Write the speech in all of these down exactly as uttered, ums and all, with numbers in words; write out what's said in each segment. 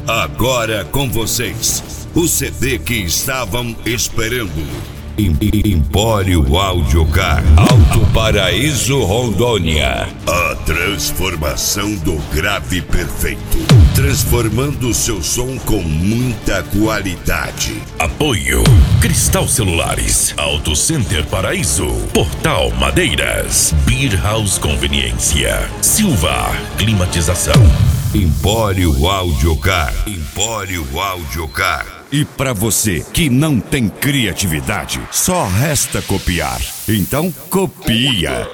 Agora com vocês, o C D que estavam esperando. Empório Audiocar, Alto Paraíso, Rondônia. A transformação do grave perfeito, transformando seu som com muita qualidade. Apoio Cristal Celulares, Auto Center Paraíso, Portal Madeiras, Beer House Conveniência, Silva Climatização. Empório Audiocar, Empório Audiocar. E para você que não tem criatividade, só resta copiar. Então copia.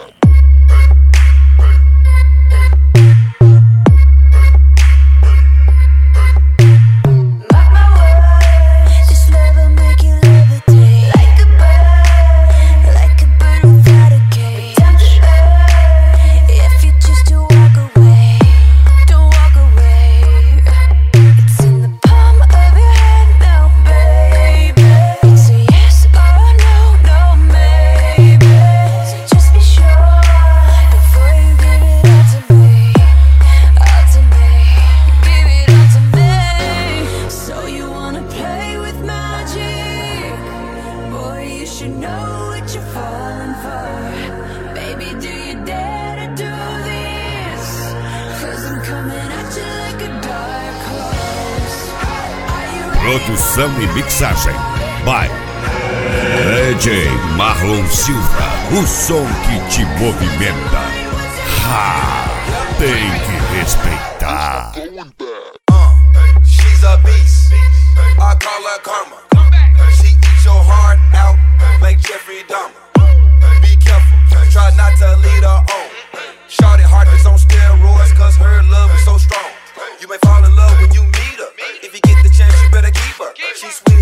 Produção e mixagem by D J Marlon Silva, o som que te movimenta. Ha! Tem que respeitar. Uh, she's a beast, I call her karma. She eats your heart out like Jeffrey Dahmer. Be careful, try not to lead her on. Shorty heart is on steroids, cause her love is so strong. You may fall in love when you meet her. If you get the chance, you better keep her. She's sweet.